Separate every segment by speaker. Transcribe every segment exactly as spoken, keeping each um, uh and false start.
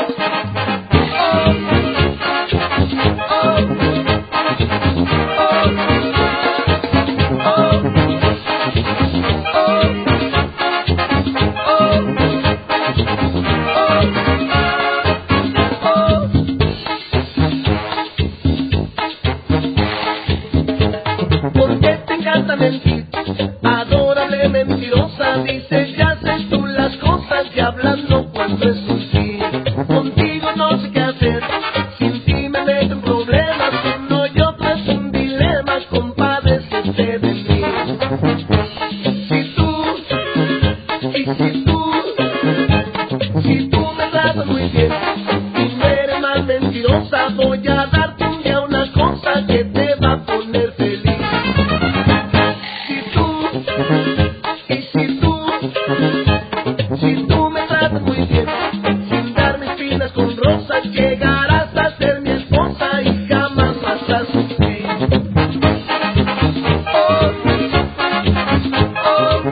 Speaker 1: Porque te encanta mentir, adorable mentirosa, dices ya haces tú las cosas y hablando cuando es un sí. Contigo no sé qué hacer, sin ti me meto en problemas, uno y otro es un dilema, compadécete de mí. Si tú, y si tú, si tú me tratas muy bien y no eres más mentirosa, voy a darte un día una cosa que te va a poner feliz. Y si tú, si tú me tratas muy bien, sin dar mis espinas con rosas, llegarás a ser mi esposa y jamás vas a sufrir. Oh, oh,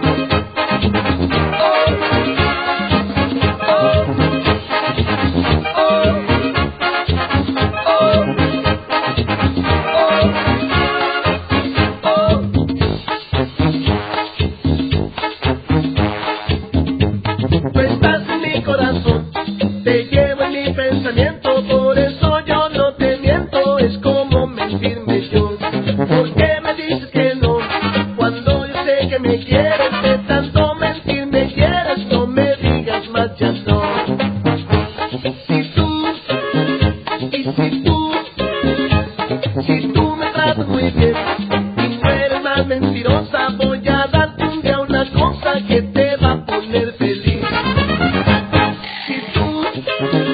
Speaker 1: tú estás en mi corazón, te llevo en mi pensamiento, por eso yo no te miento, es como mentirme yo. ¿Por qué me dices que no? Cuando yo sé que me quieres, de tanto mentir me quieres, no me digas más, ya no. Si tú, y si tú, si tú me tratas muy bien y no eres más mentirosa, voy a darte un día una cosa que te va a poner feliz. Si tú